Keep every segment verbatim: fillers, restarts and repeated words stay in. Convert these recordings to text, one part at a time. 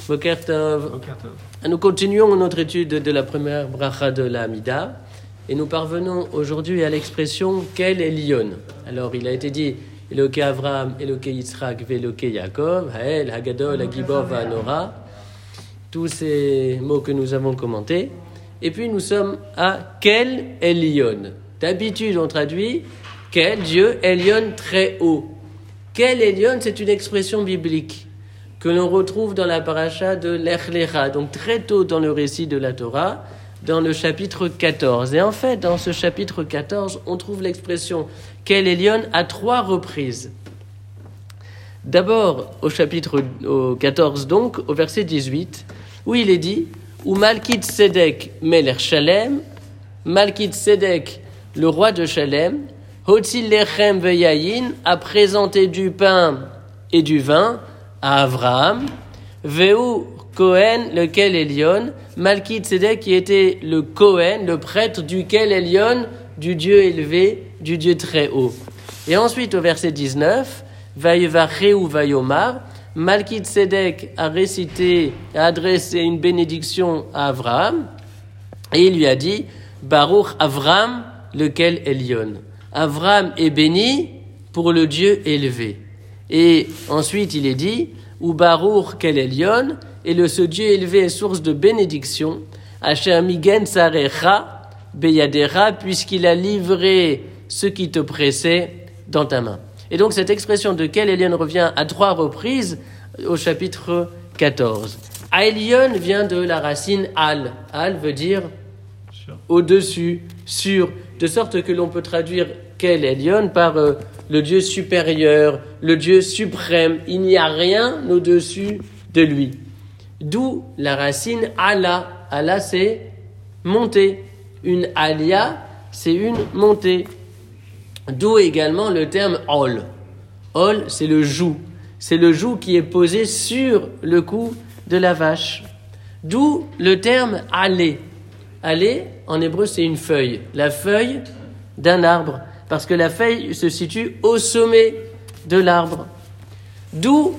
Boker Tov. Nous continuons notre étude de la première bracha de la Hamida et nous parvenons aujourd'hui à l'expression Kel Elyon. Alors il a été dit Eloké Avraham, Eloké Yitzhak, Veloké Yaakov, Hael, Hagadol, Hagibor, Vanora. Tous ces mots que nous avons commentés. Et puis nous sommes à Kel Elyon. D'habitude on traduit Kel, Dieu, Elyon, très haut. Kel Elyon, c'est une expression biblique que l'on retrouve dans la paracha de Lech Lecha, donc très tôt dans le récit de la Torah, dans le chapitre quatorze. Et en fait, dans ce chapitre quatorze, on trouve l'expression Kel Elyon à trois reprises. D'abord, au chapitre au quatorze, donc, au verset dix-huit, où il est dit « Ou Malkit Sedek Melech Shalem, Malkit Sedek, le roi de Shalem, Hotzil Lechem Veyayin, a présenté du pain et du vin à Avraham, Veu Kohen, le Kel Elyon, Malkit Sedek qui était le Kohen, le prêtre du Kel Elyon, du Dieu élevé, du Dieu très haut. » Et ensuite, au verset dix-neuf, Vayevacheu Vayomar, Malkit Sedek a récité, a adressé une bénédiction à Avraham, et il lui a dit, Baruch Avram, le Kel Elyon. Avraham est béni pour le Dieu élevé. Et ensuite, il est dit, ou Baruch Kel Elyon, et le ce Dieu élevé est source de bénédiction, Asher Migen Sarecha Beyadera, puisqu'il a livré ce qui te pressait dans ta main. Et donc, cette expression de Kel Elyon revient à trois reprises au chapitre quatorze. Elyon vient de la racine Al. Al veut dire au-dessus, sur, de sorte que l'on peut traduire Kel Elyon par euh, le Dieu supérieur, le Dieu suprême. Il n'y a rien au-dessus de lui. D'où la racine Allah. Allah, c'est monter. Une alia, c'est une montée. D'où également le terme Ol. Ol, c'est le joug. C'est le joug qui est posé sur le cou de la vache. D'où le terme Alé. Alé, en hébreu, c'est une feuille. La feuille d'un arbre. Parce que la feuille se situe au sommet de l'arbre. D'où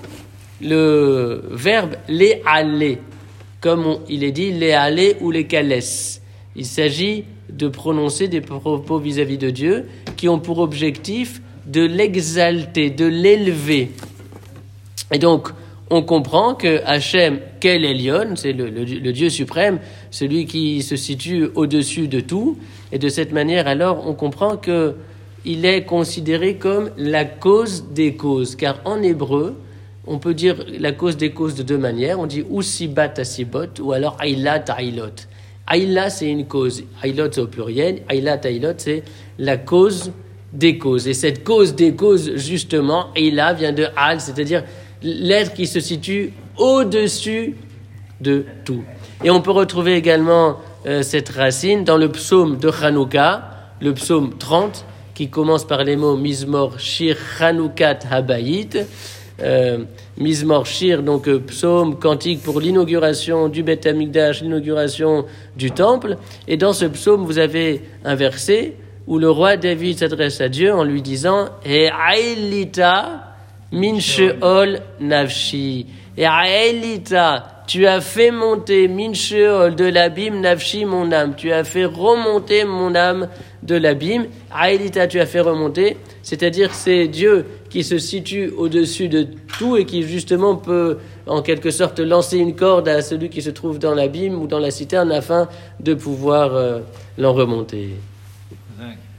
le verbe les aller. Comme on, il est dit, les aller ou les calès. Il s'agit de prononcer des propos vis-à-vis de Dieu qui ont pour objectif de l'exalter, de l'élever. Et donc, on comprend que Hachem, Kel Elyon, c'est le, le, le Dieu suprême, celui qui se situe au-dessus de tout. Et de cette manière, alors, on comprend qu'il est considéré comme la cause des causes. Car en hébreu, on peut dire la cause des causes de deux manières. On dit ou sibat asibot, ou alors ailat ailot. Aïla, c'est une cause. Aïlot, c'est au pluriel. Aïla, aïlot, c'est la cause des causes. Et cette cause des causes, justement, Aïla vient de Al, c'est-à-dire l'être qui se situe au-dessus de tout. Et on peut retrouver également euh, cette racine dans le psaume de Hanouka, le psaume trente, qui commence par les mots Mizmor Shir Hanoukat Habayit. Euh, Mizmor Shir, donc euh, psaume, cantique pour l'inauguration du Beth Amikdash, l'inauguration du temple. Et dans ce psaume, vous avez un verset où le roi David s'adresse à Dieu en lui disant « E'ailita min sheol nafshi » Et E'ailita, tu as fait monter min sheol de l'abîme nafshi mon âme. Tu as fait remonter mon âme de l'abîme. E'ailita, tu as fait remonter. C'est-à-dire c'est Dieu qui se situe au-dessus de tout et qui justement peut en quelque sorte lancer une corde à celui qui se trouve dans l'abîme ou dans la citerne afin de pouvoir euh, l'en remonter.